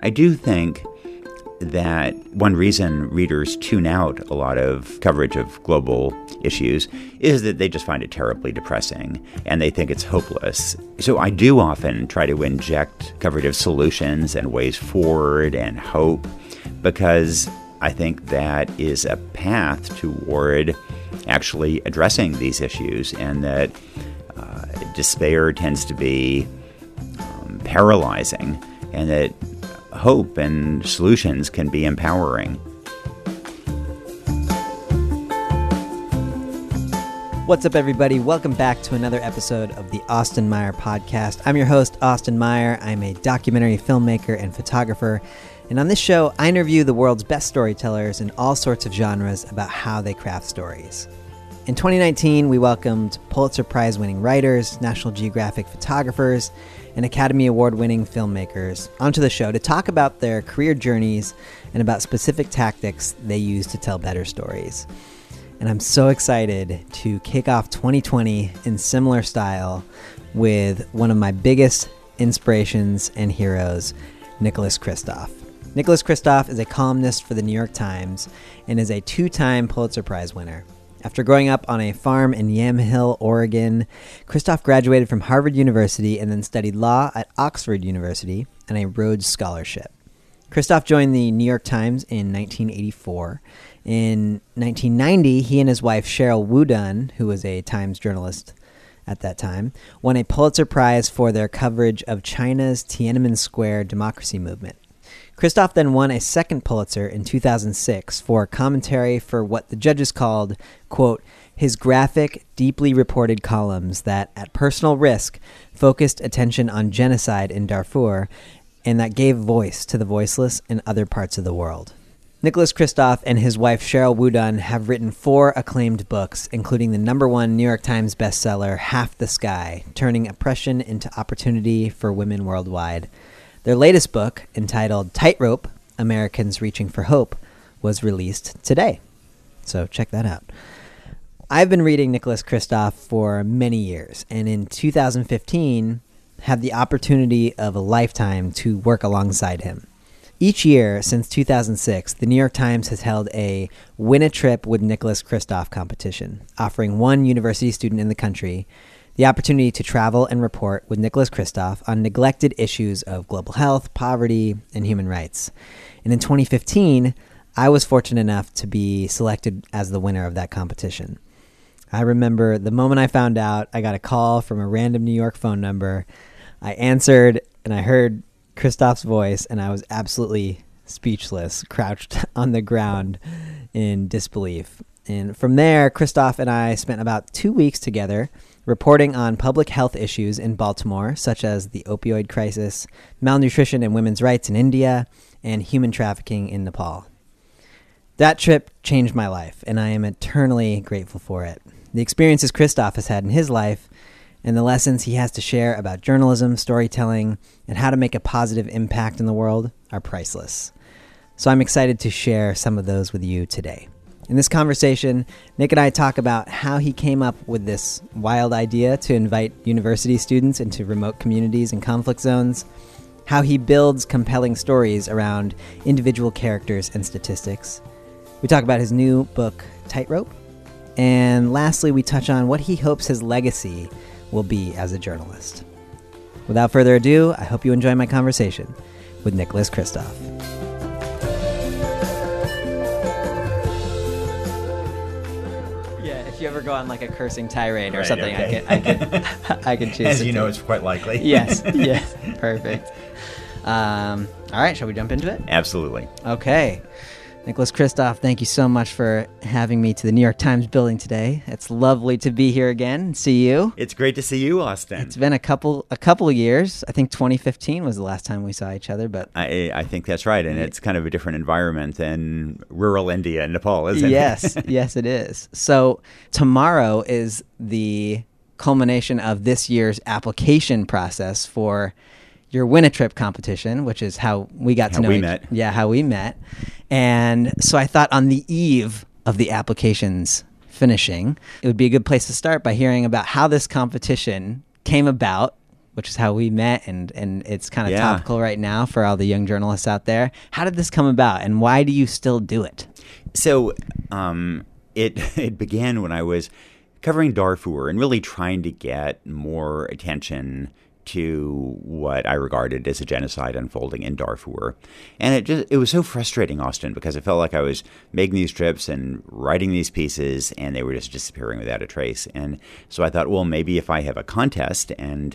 I do think that one reason readers tune out a lot of coverage of global issues is that they just find it terribly depressing and they think it's hopeless. So I do often try to inject coverage of solutions and ways forward and hope, because I think that is a path toward actually addressing these issues, and that despair tends to be paralyzing, and that hope and solutions can be empowering. What's up, everybody? Welcome back to another episode of the Austin Meyer Podcast. I'm your host, Austin Meyer. I'm a documentary filmmaker and photographer. And on this show, I interview the world's best storytellers in all sorts of genres about how they craft stories. In 2019, we welcomed Pulitzer Prize-winning writers, National Geographic photographers, and Academy Award-winning filmmakers onto the show to talk about their career journeys and about specific tactics they use to tell better stories. And I'm so excited to kick off 2020 in similar style with one of my biggest inspirations and heroes, Nicholas Kristof. Nicholas Kristof is a columnist for the New York Times and is a two-time Pulitzer Prize winner. After growing up on a farm in Yamhill, Oregon, Kristof graduated from Harvard University and then studied law at Oxford University on a Rhodes Scholarship. Kristof joined the New York Times in 1984. In 1990, he and his wife Sheryl WuDunn, who was a Times journalist at that time, won a Pulitzer Prize for their coverage of China's Tiananmen Square democracy movement. Kristof then won a second Pulitzer in 2006 for commentary for what the judges called, quote, his graphic, deeply reported columns that, at personal risk, focused attention on genocide in Darfur and that gave voice to the voiceless in other parts of the world. Nicholas Kristof and his wife Sheryl WuDunn have written 4 acclaimed books, including the #1 New York Times bestseller, Half the Sky, Turning Oppression into Opportunity for Women Worldwide. Their latest book, entitled Tightrope, Americans Reaching for Hope, was released today. So check that out. I've been reading Nicholas Kristof for many years, and in 2015, had the opportunity of a lifetime to work alongside him. Each year since 2006, the New York Times has held a Win a Trip with Nicholas Kristof competition, offering one university student in the country the opportunity to travel and report with Nicholas Kristof on neglected issues of global health, poverty, and human rights. And in 2015, I was fortunate enough to be selected as the winner of that competition. I remember the moment I found out, I got a call from a random New York phone number. I answered, and I heard Kristof's voice, and I was absolutely speechless, crouched on the ground in disbelief. And from there, Kristof and I spent about 2 weeks together reporting on public health issues in Baltimore, such as the opioid crisis, malnutrition and women's rights in India, and human trafficking in Nepal. That trip changed my life, and I am eternally grateful for it. The experiences Kristof has had in his life and the lessons he has to share about journalism, storytelling, and how to make a positive impact in the world are priceless. So I'm excited to share some of those with you today. In this conversation, Nick and I talk about how he came up with this wild idea to invite university students into remote communities and conflict zones, how he builds compelling stories around individual characters and statistics. We talk about his new book, Tightrope. And lastly, we touch on what he hopes his legacy will be as a journalist. Without further ado, I hope you enjoy my conversation with Nicholas Kristof. If you ever go on like a cursing tirade or something, okay. I can choose. As you know, it's quite likely. Yes, perfect. All right, shall we jump into it? Absolutely. Okay. Nicholas Kristof, thank you so much for having me to the New York Times building today. It's lovely to be here again and see you. It's great to see you, Austin. It's been a couple of years. I think 2015 was the last time we saw each other, but I think that's right, and it's kind of a different environment than rural India and Nepal, isn't it? Yes, it is. So tomorrow is the culmination of this year's application process for your Win a Trip competition, which is how we got to know each other. Yeah, how we met. And so I thought on the eve of the applications finishing, it would be a good place to start by hearing about how this competition came about, which is how we met, and it's kind of Yeah. topical right now for all the young journalists out there. How did this come about, and why do you still do it? So it began when I was covering Darfur and really trying to get more attention to what I regarded as a genocide unfolding in Darfur. And it was so frustrating, Austin, because it felt like I was making these trips and writing these pieces and they were just disappearing without a trace. And so I thought, well, maybe if I have a contest and,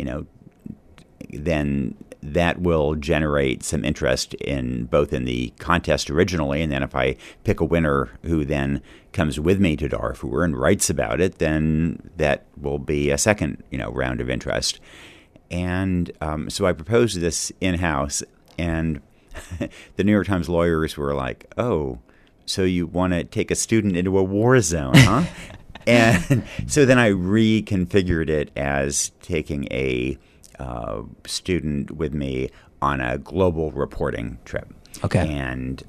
then that will generate some interest in both in the contest originally, and then if I pick a winner who then comes with me to Darfur and writes about it, then that will be a second, round of interest. And so I proposed this in-house, and the New York Times lawyers were like, "Oh, so you want to take a student into a war zone, huh?" And so then I reconfigured it as taking a student with me on a global reporting trip. Okay. And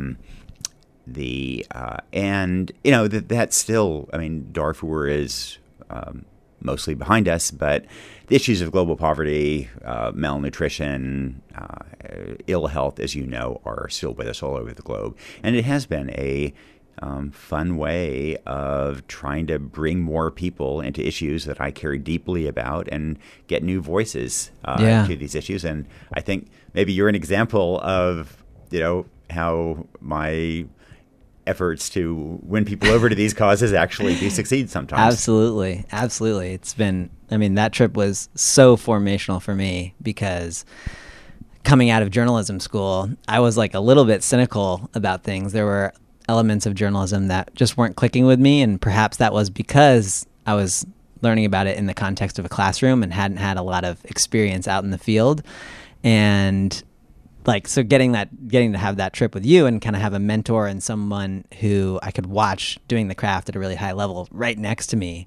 that's still, Darfur is mostly behind us, but the issues of global poverty, malnutrition, ill health, as you know, are still with us all over the globe. And it has been a fun way of trying to bring more people into issues that I care deeply about and get new voices to these issues. And I think maybe you're an example of, how my efforts to win people over to these causes actually do succeed sometimes. Absolutely. It's been, that trip was so formational for me because coming out of journalism school, I was like a little bit cynical about things. There were elements of journalism that just weren't clicking with me, and perhaps that was because I was learning about it in the context of a classroom and hadn't had a lot of experience out in the field. And so getting to have that trip with you and kind of have a mentor and someone who I could watch doing the craft at a really high level right next to me,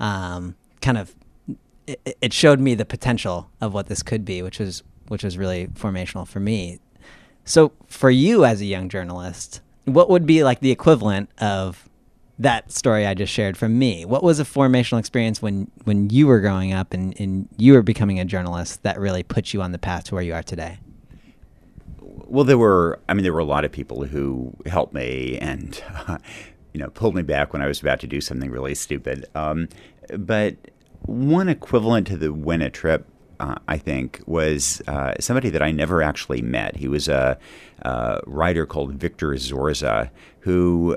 it showed me the potential of what this could be, which was really formational for me. So for you as a young journalist, what would be like the equivalent of that story I just shared from me? What was a formational experience when you were growing up and you were becoming a journalist that really put you on the path to where you are today? Well, there were a lot of people who helped me and, pulled me back when I was about to do something really stupid. But one equivalent to the win a trip, I think, was somebody that I never actually met. He was a writer called Victor Zorza, who,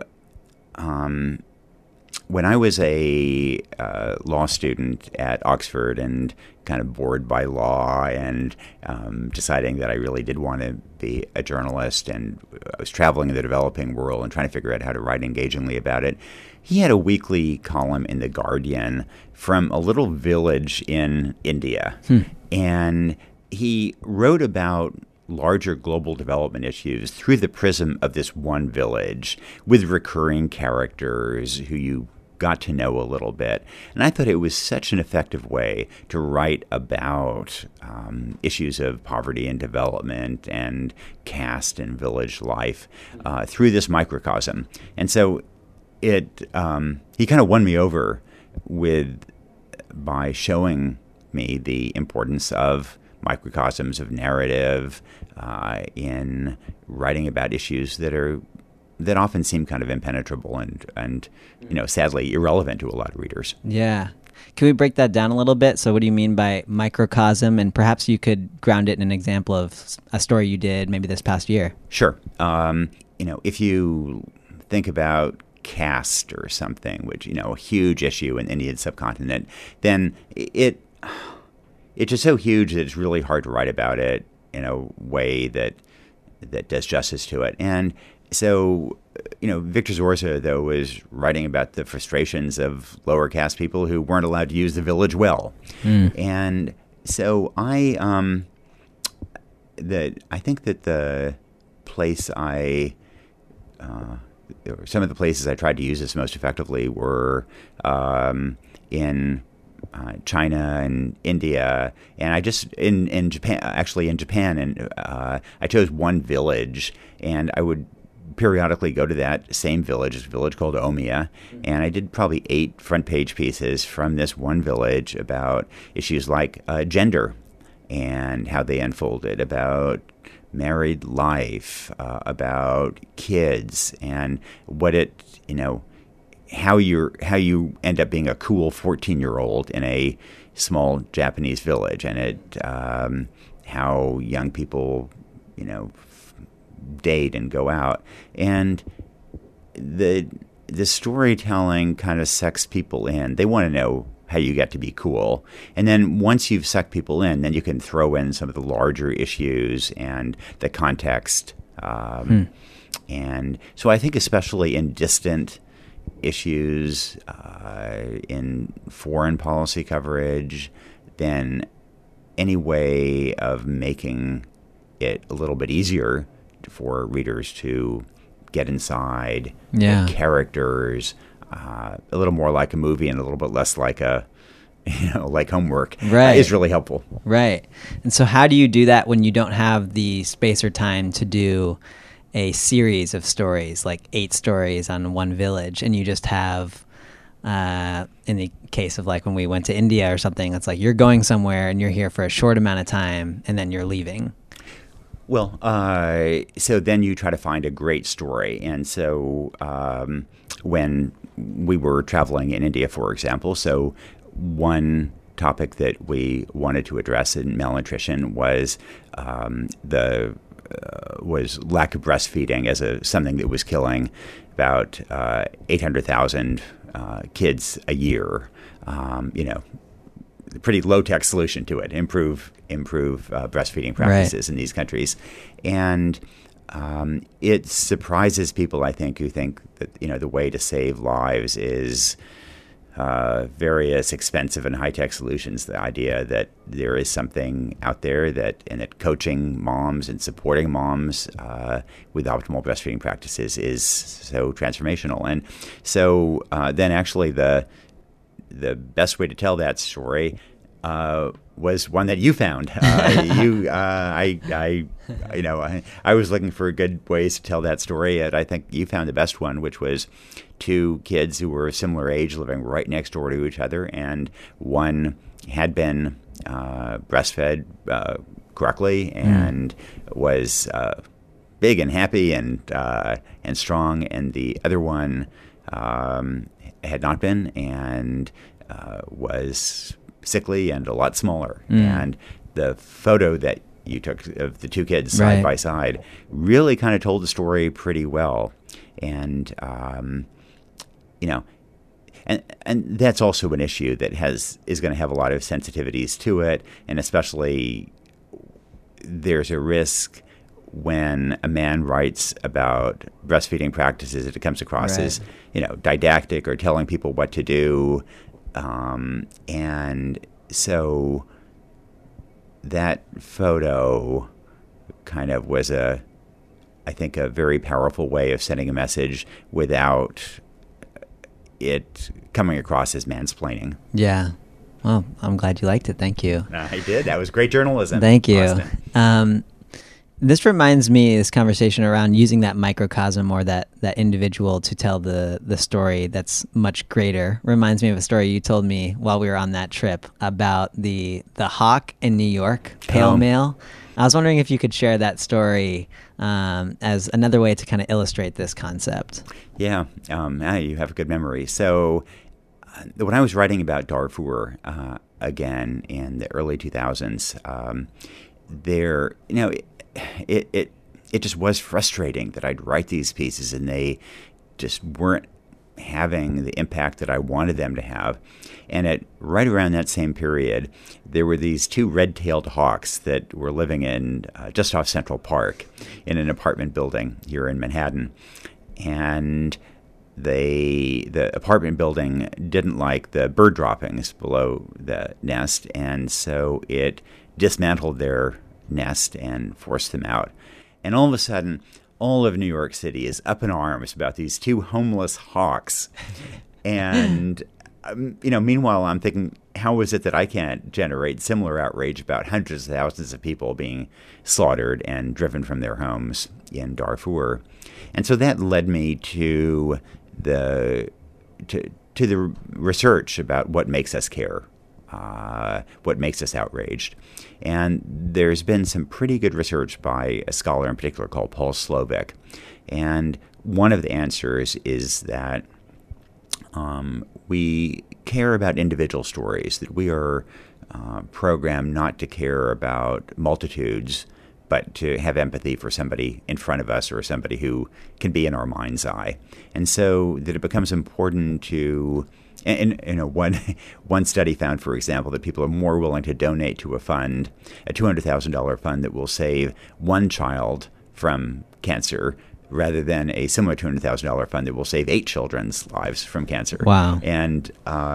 when I was a law student at Oxford and kind of bored by law and deciding that I really did want to be a journalist, and I was traveling in the developing world and trying to figure out how to write engagingly about it, he had a weekly column in The Guardian from a little village in India. And he wrote about larger global development issues through the prism of this one village with recurring characters who you got to know a little bit. And I thought it was such an effective way to write about issues of poverty and development and caste and village life through this microcosm. And so he kind of won me over by showing me the importance of microcosms of narrative in writing about issues that often seem kind of impenetrable and sadly irrelevant to a lot of readers. Yeah. Can we break that down a little bit? So what do you mean by microcosm? And perhaps you could ground it in an example of a story you did maybe this past year. Sure. If you think about caste or something, which, a huge issue in the Indian subcontinent, then it's just so huge that it's really hard to write about it in a way that does justice to it. And so, Victor Zorza, though, was writing about the frustrations of lower caste people who weren't allowed to use the village well. And so I think that the place some of the places I tried to use this most effectively were in China and India, and I just in Japan, and I chose one village, and I would periodically go to that same village, it's a village called Omiya, and I did probably 8 front-page pieces from this one village about issues like gender and how they unfolded, about married life, about kids, and what it, how you end up being a cool 14-year-old in a small Japanese village, and how young people, date and go out, and the storytelling kind of sucks people in. They want to know how you get to be cool, and then once you've sucked people in, then you can throw in some of the larger issues and the context. And so I think especially in distant issues, in foreign policy coverage, then any way of making it a little bit easier for readers to get inside the characters, a little more like a movie and a little bit less like like homework, is really helpful. Right. And so how do you do that when you don't have the space or time to do a series of stories, like 8 stories on one village, and you just have, in the case of like when we went to India or something, it's like you're going somewhere and you're here for a short amount of time and then you're leaving? Well, so then you try to find a great story. And so when we were traveling in India, for example, so one topic that we wanted to address in malnutrition was was lack of breastfeeding as something that was killing about 800,000 kids a year. Pretty low-tech solution to it. Improve breastfeeding practices in these countries, and it surprises people, I think, who think that the way to save lives is various expensive and high-tech solutions. The idea that there is something out there that coaching moms and supporting moms with optimal breastfeeding practices is so transformational. And so then actually the best way to tell that story was one that you found. I was looking for good ways to tell that story, and I think you found the best one, which was 2 kids who were a similar age living right next door to each other, and one had been breastfed correctly and was big and happy and strong, and the other one had not been and was sickly and a lot smaller. And the photo that you took of the 2 kids side by side really kind of told the story pretty well. And and that's also an issue that is going to have a lot of sensitivities to it, and especially there's a risk when a man writes about breastfeeding practices that it comes across as didactic or telling people what to do, and so that photo kind of was I think a very powerful way of sending a message without it coming across as mansplaining. Yeah. Well, I'm glad you liked it. Thank you. I did. That was great journalism. Thank you. This reminds me, this conversation around using that microcosm or that individual to tell the story that's much greater, reminds me of a story you told me while we were on that trip about the hawk in New York, pale male. I was wondering if you could share that story as another way to kind of illustrate this concept. Yeah, you have a good memory. So when I was writing about Darfur again in the early 2000s, it just was frustrating that I'd write these pieces and they just weren't having the impact that I wanted them to have. And right around that same period, there were these 2 red-tailed hawks that were living in just off Central Park in an apartment building here in Manhattan. And the apartment building didn't like the bird droppings below the nest, and so it dismantled their nest and forced them out. And all of a sudden, all of New York City is up in arms about these 2 homeless hawks. And meanwhile, I'm thinking, how is it that I can't generate similar outrage about hundreds of thousands of people being slaughtered and driven from their homes in Darfur? And so that led me to the research about what makes us care, what makes us outraged. And there's been some pretty good research by a scholar in particular called Paul Slovic. And one of the answers is that we care about individual stories, that we are programmed not to care about multitudes, but to have empathy for somebody in front of us or somebody who can be in our mind's eye. And so that it becomes important to, and one study found, for example, that people are more willing to donate to a fund, a $200,000 fund that will save one child from cancer, rather than a similar $200,000 fund that will save 8 children's lives from cancer. Wow. And,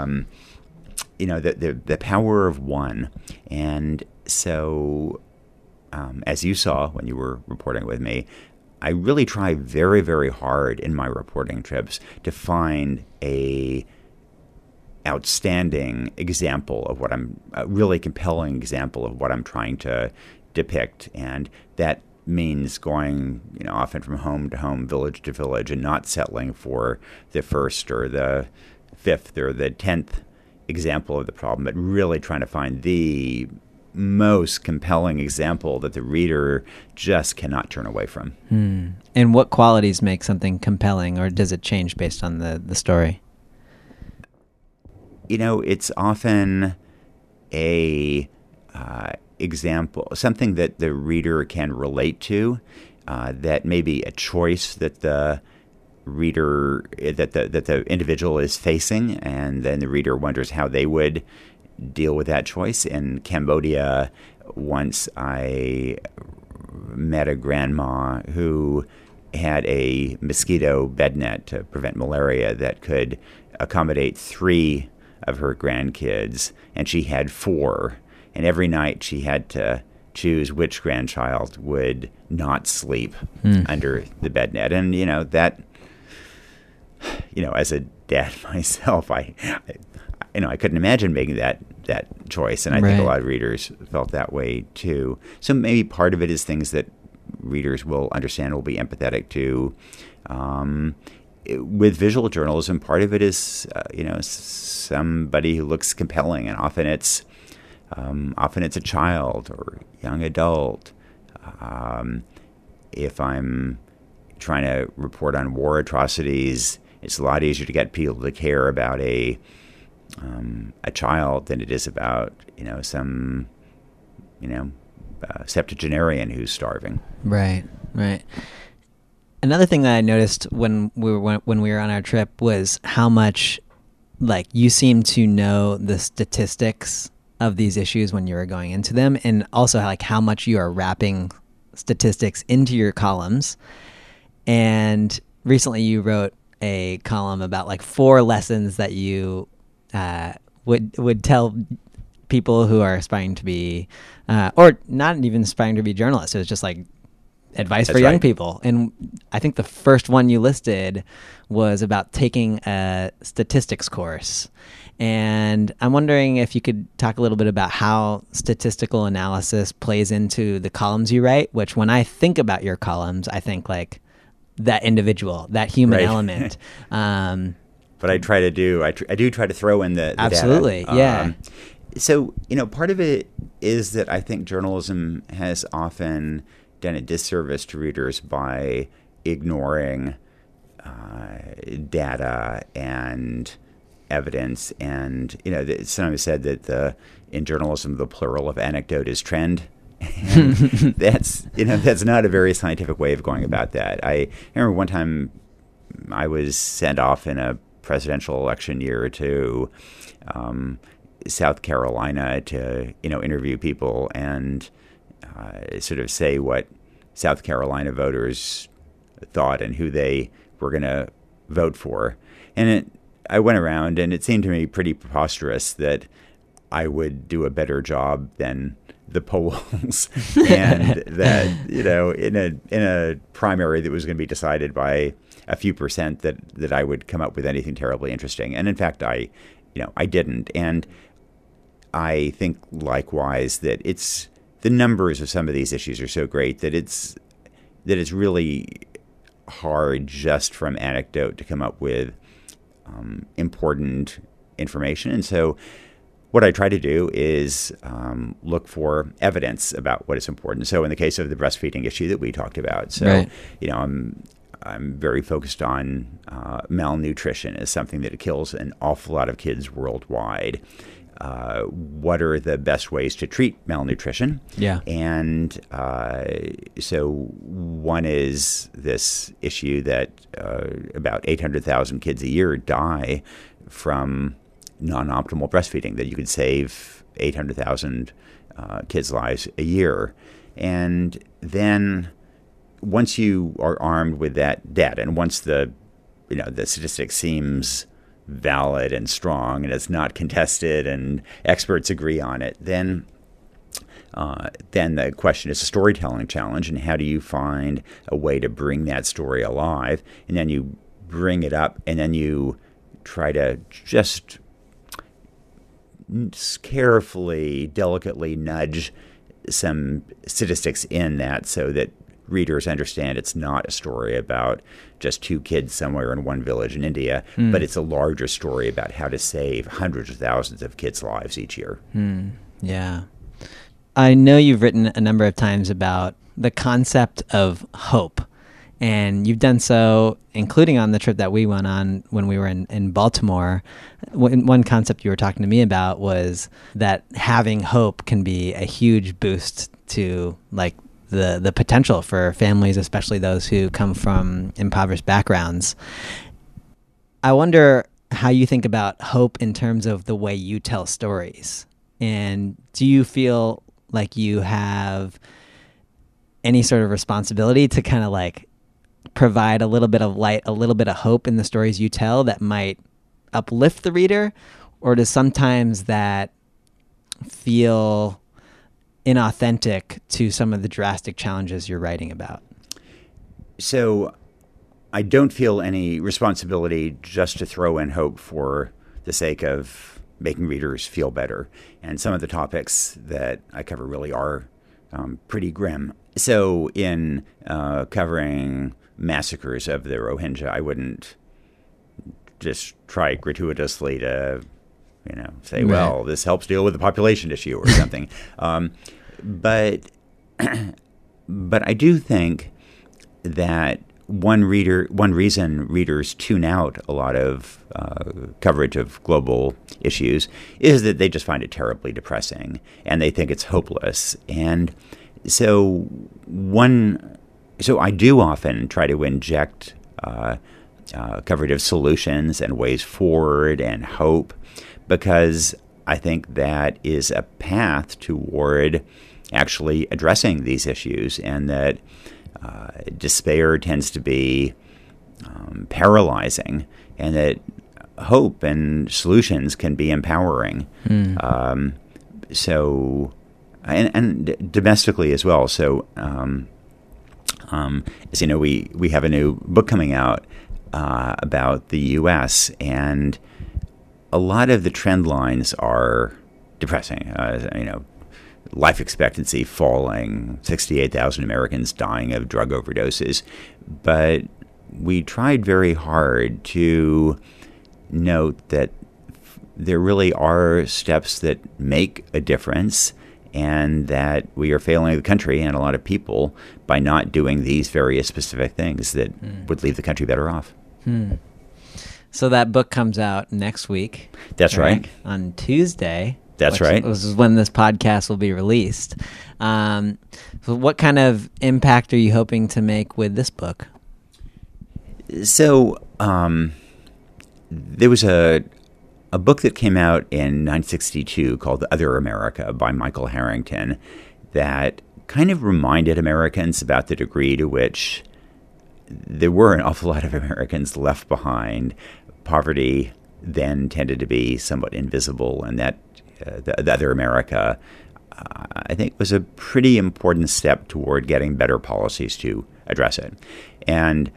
the power of one. And so, as you saw when you were reporting with me, I really try very, very hard in my reporting trips to find a outstanding example of what a really compelling example of what I'm trying to depict. And that means going, often from home to home, village to village, and not settling for the first or the fifth or the 10th example of the problem, but really trying to find the most compelling example that the reader just cannot turn away from. And what qualities make something compelling, or does it change based on the story? It's often a example, something that the reader can relate to, that may be a choice that the reader, that the individual is facing, and then the reader wonders how they would deal with that choice. In Cambodia, once I met a grandma who had a mosquito bed net to prevent malaria that could accommodate 3 of her grandkids, and she had 4. And every night she had to choose which grandchild would not sleep under the bed net. And, that, as a dad myself, I couldn't imagine making that choice. And I think a lot of readers felt that way too. So maybe part of it is things that readers will understand, will be empathetic to. With visual journalism, part of it is, somebody who looks compelling, and often it's a child or young adult. If I'm trying to report on war atrocities, it's a lot easier to get people to care about a child than it is about some septuagenarian who's starving. Right. Another thing that I noticed when we were on our trip was how much, you seem to know the statistics of these issues when you were going into them, and also how much you are wrapping statistics into your columns. And recently you wrote a column about 4 lessons that you would tell people who are aspiring to be, or not even aspiring to be journalists. It was just advice for young people. And I think the first one you listed was about taking a statistics course. And I'm wondering if you could talk a little bit about how statistical analysis plays into the columns you write, which when I think about your columns, I think that individual, that human element. But I try to do, I do try to throw in the absolutely, data. Yeah. So, part of it is that I think journalism has often done a disservice to readers by ignoring data and evidence. And, sometimes said that in journalism, the plural of anecdote is trend. And that's not a very scientific way of going about that. I remember one time I was sent off in a presidential election year to South Carolina to interview people and sort of say what South Carolina voters thought and who they were going to vote for. And I went around, and it seemed to me pretty preposterous that I would do a better job than the polls, and that in a primary that was going to be decided by a few percent that I would come up with anything terribly interesting. And in fact, I didn't. And I think likewise that the numbers of some of these issues are so great that it's really hard just from anecdote to come up with important information. And so what I try to do is look for evidence about what is important. So in the case of the breastfeeding issue that we talked about, so Right. I'm very focused on malnutrition as something that kills an awful lot of kids worldwide. What are the best ways to treat malnutrition? Yeah. And so one is this issue that about 800,000 kids a year die from non-optimal breastfeeding, that you could save 800,000 kids' lives a year. And then once you are armed with that data, and once the statistic seems valid and strong and it's not contested and experts agree on it, then the question is a storytelling challenge, and how do you find a way to bring that story alive? And then you bring it up, and then you try to just carefully, delicately nudge some statistics in that so that readers understand it's not a story about just two kids somewhere in one village in India, but it's a larger story about how to save hundreds of thousands of kids' lives each year. Yeah. I know you've written a number of times about the concept of hope, and you've done so, including on the trip that we went on when we were in Baltimore. One concept you were talking to me about was that having hope can be a huge boost to the potential for families, especially those who come from impoverished backgrounds. I wonder how you think about hope in terms of the way you tell stories. And do you feel like you have any sort of responsibility to kind of provide a little bit of light, a little bit of hope in the stories you tell that might uplift the reader? Or does sometimes that feel inauthentic to some of the drastic challenges you're writing about? So I don't feel any responsibility just to throw in hope for the sake of making readers feel better. And some of the topics that I cover really are pretty grim. So in covering massacres of the Rohingya, I wouldn't just try gratuitously to, say, Right. well, this helps deal with the population issue or something. But I do think that one reason readers tune out a lot of coverage of global issues is that they just find it terribly depressing and they think it's hopeless. And so I do often try to inject coverage of solutions and ways forward and hope, because I think that is a path toward actually addressing these issues, and that despair tends to be paralyzing, and that hope and solutions can be empowering. So, and domestically as well. So, as you know, we have a new book coming out about the U.S., and a lot of the trend lines are depressing. Life expectancy falling, 68,000 Americans dying of drug overdoses. But we tried very hard to note that there really are steps that make a difference, and that we are failing the country and a lot of people by not doing these various specific things that would leave the country better off. So that book comes out next week. That's right. On Tuesday. That's right. This is when this podcast will be released. So what kind of impact are you hoping to make with this book? So there was a book that came out in 1962 called The Other America by Michael Harrington that kind of reminded Americans about the degree to which there were an awful lot of Americans left behind. Poverty then tended to be somewhat invisible, and that the Other America, I think, was a pretty important step toward getting better policies to address it. And,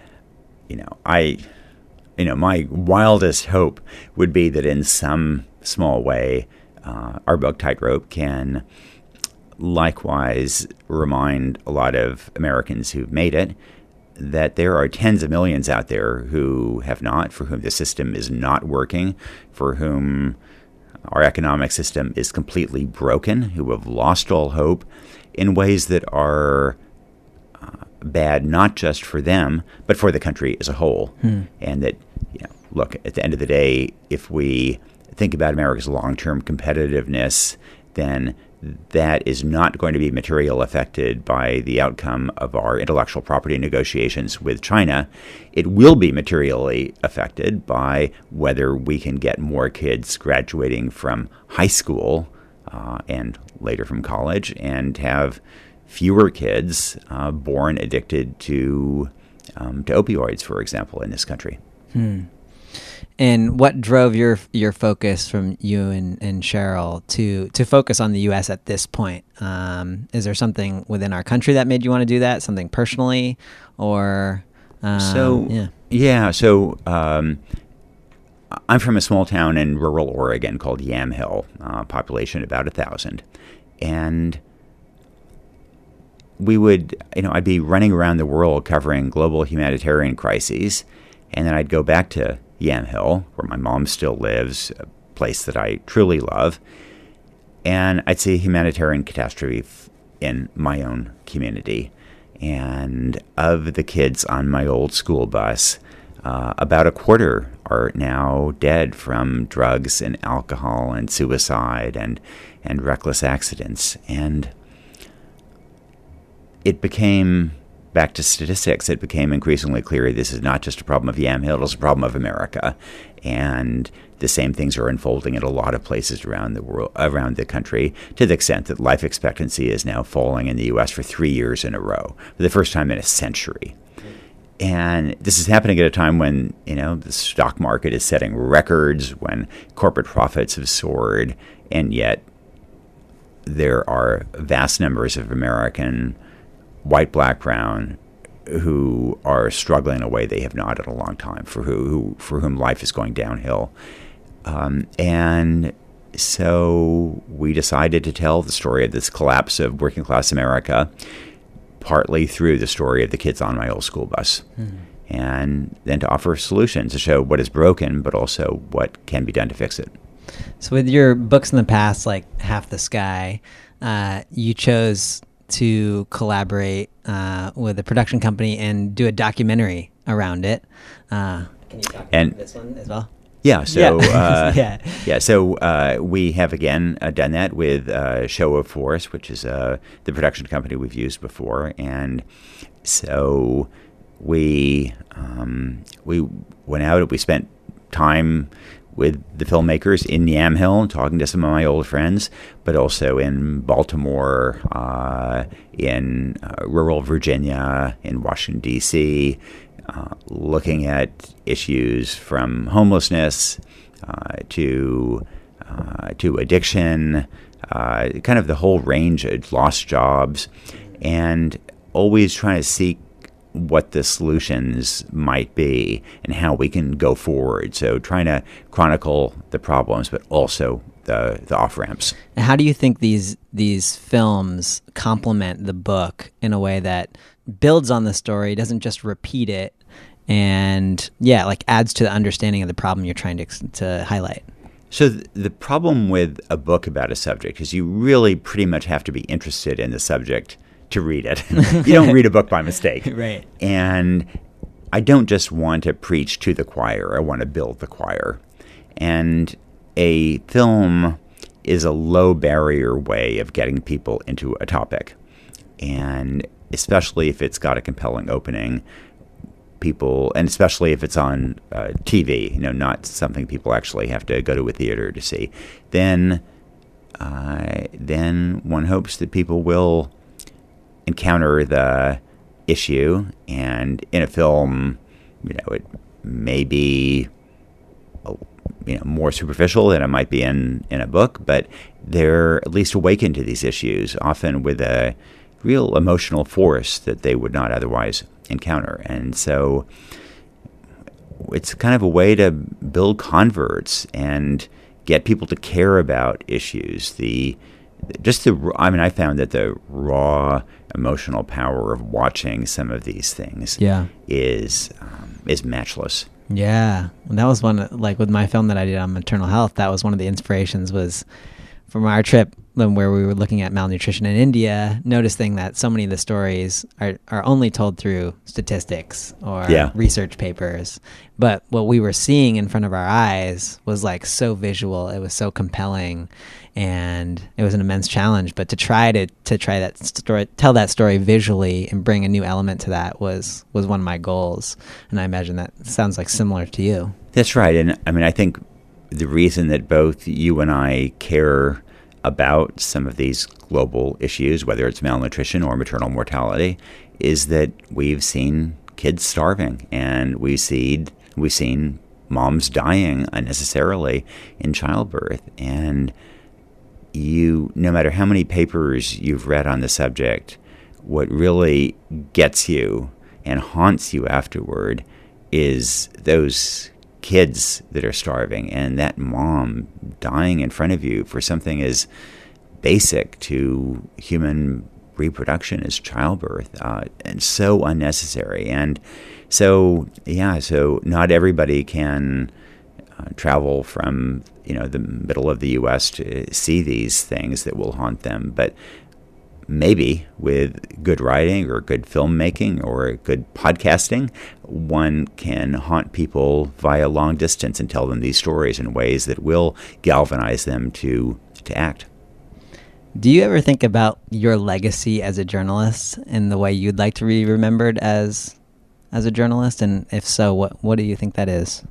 my wildest hope would be that in some small way, our book, Tightrope, can likewise remind a lot of Americans who've made it that there are tens of millions out there who have not, for whom the system is not working, for whom our economic system is completely broken, who have lost all hope in ways that are bad not just for them, but for the country as a whole. And that, look, at the end of the day, if we think about America's long-term competitiveness, then that is not going to be materially affected by the outcome of our intellectual property negotiations with China. It will be materially affected by whether we can get more kids graduating from high school and later from college, and have fewer kids born addicted to opioids, for example, in this country. And what drove your focus from you and Cheryl to focus on the U.S. at this point? Is there something within our country that made you want to do that? Something personally, or So I'm from a small town in rural Oregon called Yamhill, population about 1,000, and we would, I'd be running around the world covering global humanitarian crises, and then I'd go back to Yamhill, where my mom still lives, a place that I truly love, and I'd see a humanitarian catastrophe in my own community. And of the kids on my old school bus, about a quarter are now dead from drugs and alcohol and suicide and reckless accidents. And it became, back to statistics, it became increasingly clear this is not just a problem of Yamhill, it's a problem of America. And the same things are unfolding in a lot of places around the world, around the country, to the extent that life expectancy is now falling in the U.S. for 3 years in a row, for the first time in a century. And this is happening at a time when, the stock market is setting records, when corporate profits have soared, and yet there are vast numbers of American, white, black, brown, who are struggling in a way they have not in a long time, for whom life is going downhill. And so we decided to tell the story of this collapse of working class America, partly through the story of the kids on my old school bus, and then to offer solutions to show what is broken, but also what can be done to fix it. So with your books in the past, like Half the Sky, you chose to collaborate with a production company and do a documentary around it. Can you talk about this one as well? Yeah, so Yeah. We have again done that with Show of Force, which is the production company we've used before, and so we went out and we spent time with the filmmakers in Yamhill, talking to some of my old friends, but also in Baltimore, in rural Virginia, in Washington, D.C., looking at issues from homelessness to addiction, kind of the whole range of lost jobs, and always trying to seek what the solutions might be and how we can go forward. So trying to chronicle the problems, but also the off-ramps. And how do you think these films complement the book in a way that builds on the story, doesn't just repeat it, and adds to the understanding of the problem you're trying to highlight? So the problem with a book about a subject is you really pretty much have to be interested in the subject to read it. You don't read a book by mistake. Right. And I don't just want to preach to the choir. I want to build the choir. And a film is a low barrier way of getting people into a topic. And especially if it's got a compelling opening, and especially if it's on TV, not something people actually have to go to a theater to see, then one hopes that people will encounter the issue. And in a film, it may be more superficial than it might be in a book, but they're at least awakened to these issues, often with a real emotional force that they would not otherwise encounter. And so it's kind of a way to build converts and get people to care about issues. I found that the raw emotional power of watching some of these things is matchless. Yeah, and that was one, like with my film that I did on maternal health, that was one of the inspirations, was from our trip where we were looking at malnutrition in India, noticing that so many of the stories are only told through statistics or research papers. But what we were seeing in front of our eyes was like so visual. It was so compelling, and it was an immense challenge. But to try that story, tell that story visually and bring a new element to that was one of my goals. And I imagine that sounds like similar to you. That's right. And I mean, I think the reason that both you and I care about some of these global issues, whether it's malnutrition or maternal mortality, is that we've seen kids starving, and we've seen moms dying unnecessarily in childbirth. And no matter how many papers you've read on the subject, what really gets you and haunts you afterward is those kids that are starving, and that mom dying in front of you for something as basic to human reproduction as childbirth, and so unnecessary. And so not everybody can travel from the middle of the U.S. to see these things that will haunt them, but maybe with good writing or good filmmaking or good podcasting, one can haunt people via long distance and tell them these stories in ways that will galvanize them to act. Do you ever think about your legacy as a journalist and the way you'd like to be remembered as a journalist? And if so, what do you think that is?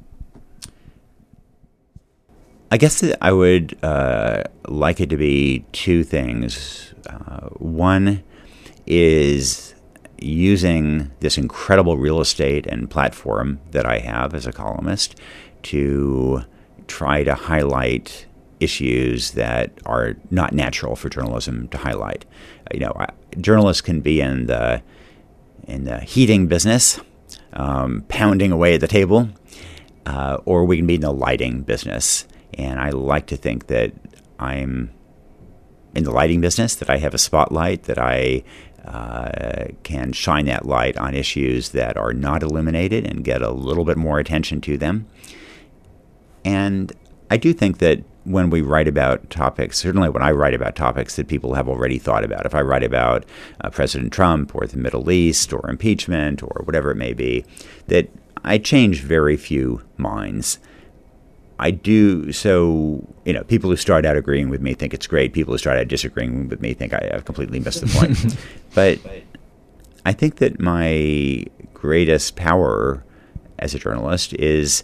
I guess that I would like it to be two things. One is using this incredible real estate and platform that I have as a columnist to try to highlight issues that are not natural for journalism to highlight. Journalists can be in the heating business, pounding away at the table, or we can be in the lighting business. And I like to think that I'm in the lighting business, that I have a spotlight, that I can shine that light on issues that are not illuminated and get a little bit more attention to them. And I do think that when we write about topics, certainly when I write about topics that people have already thought about, if I write about President Trump or the Middle East or impeachment or whatever it may be, that I change very few minds. I do, so, people who start out agreeing with me think it's great. People who start out disagreeing with me think I have completely missed the point. But I think that my greatest power as a journalist is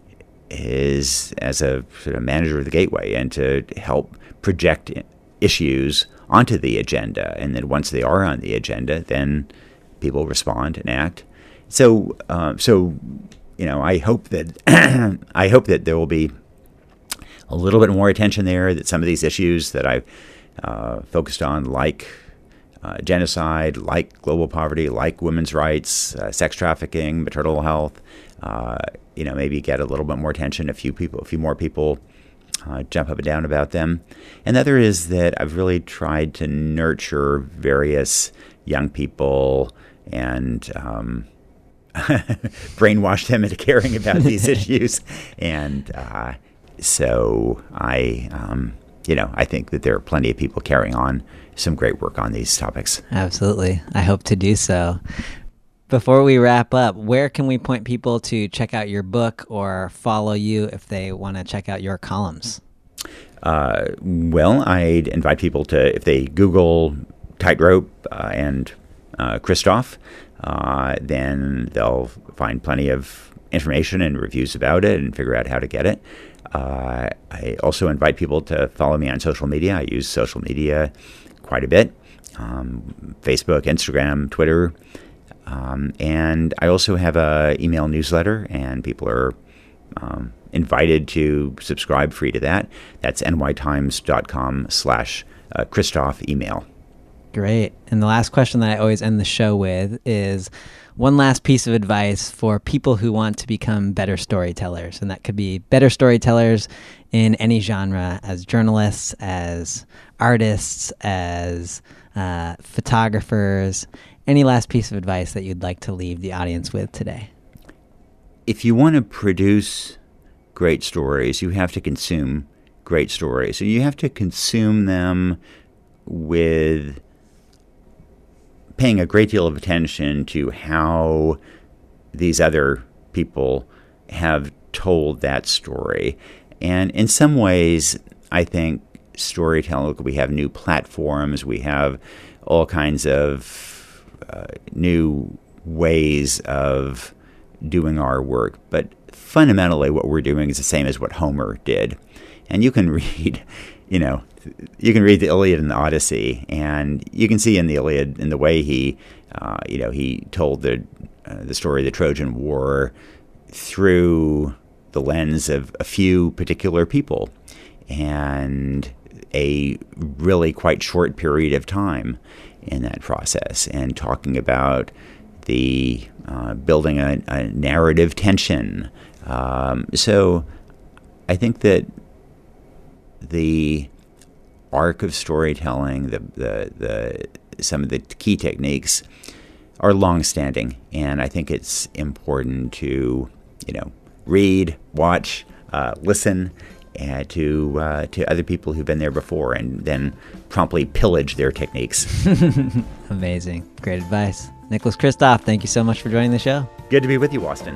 as a sort of manager of the gateway, and to help project issues onto the agenda. And then once they are on the agenda, then people respond and act. So I hope that there will be a little bit more attention there, that some of these issues that I've focused on, like genocide, like global poverty, like women's rights, sex trafficking, maternal health, maybe get a little bit more attention. A few more people jump up and down about them. And the other is that I've really tried to nurture various young people and brainwash them into caring about these issues. And so I think that there are plenty of people carrying on some great work on these topics. Absolutely. I hope to do so. Before we wrap up, where can we point people to check out your book or follow you if they want to check out your columns? Well, I'd invite people to, if they Google Tightrope and Christoph, then they'll find plenty of information and reviews about it and figure out how to get it. I also invite people to follow me on social media. I use social media quite a bit, Facebook, Instagram, Twitter. And I also have an email newsletter, and people are invited to subscribe free to that. That's nytimes.com/Christoph email. Great. And the last question that I always end the show with is one last piece of advice for people who want to become better storytellers. And that could be better storytellers in any genre, as journalists, as artists, as photographers. Any last piece of advice that you'd like to leave the audience with today? If you want to produce great stories, you have to consume great stories. So you have to consume them with paying a great deal of attention to how these other people have told that story. And in some ways, I think storytelling, we have new platforms, we have all kinds of new ways of doing our work. But fundamentally, what we're doing is the same as what Homer did. And you can read, you can read the Iliad and the Odyssey, and you can see in the Iliad, in the way he told the story of the Trojan War through the lens of a few particular people and a really quite short period of time in that process, and talking about the building a narrative tension. So I think that the arc of storytelling, the some of the key techniques are long-standing, and I think it's important to read, watch, listen, and to other people who've been there before, and then promptly pillage their techniques. Amazing, great advice, Nicholas Kristof. Thank you so much for joining the show. Good to be with you, Austin.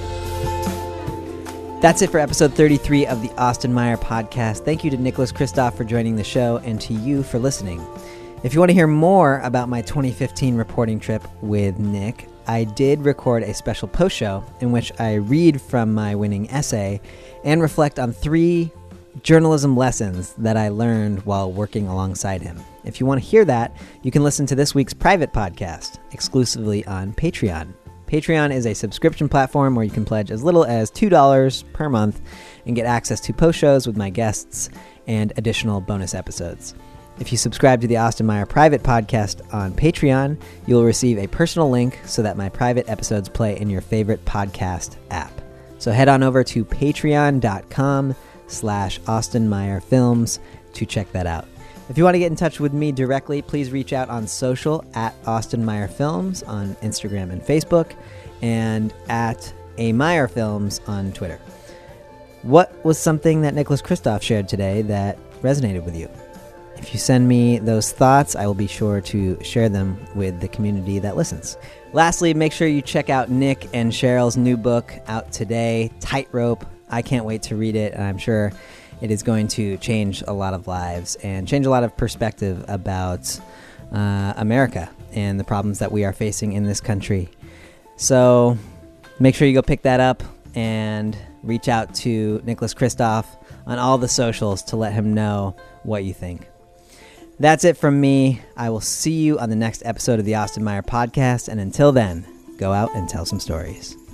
That's it for episode 33 of the Austin Meyer podcast. Thank you to Nicholas Kristof for joining the show, and to you for listening. If you want to hear more about my 2015 reporting trip with Nick, I did record a special post show in which I read from my winning essay and reflect on 3 journalism lessons that I learned while working alongside him. If you want to hear that, you can listen to this week's private podcast exclusively on Patreon. Patreon is a subscription platform where you can pledge as little as $2 per month and get access to post shows with my guests and additional bonus episodes. If you subscribe to the Austin Meyer private podcast on Patreon, you'll receive a personal link so that my private episodes play in your favorite podcast app. So head on over to patreon.com/Austin Meyer Films to check that out. If you want to get in touch with me directly, please reach out on social at Austin Meyer Films on Instagram and Facebook, and at A Meyer Films on Twitter. What was something that Nicholas Kristof shared today that resonated with you? If you send me those thoughts, I will be sure to share them with the community that listens. Lastly, make sure you check out Nick and Cheryl's new book out today, Tightrope. I can't wait to read it, and I'm sure it is going to change a lot of lives and change a lot of perspective about America and the problems that we are facing in this country. So make sure you go pick that up and reach out to Nicholas Kristof on all the socials to let him know what you think. That's it from me. I will see you on the next episode of the Austin Meyer podcast, and until then, go out and tell some stories.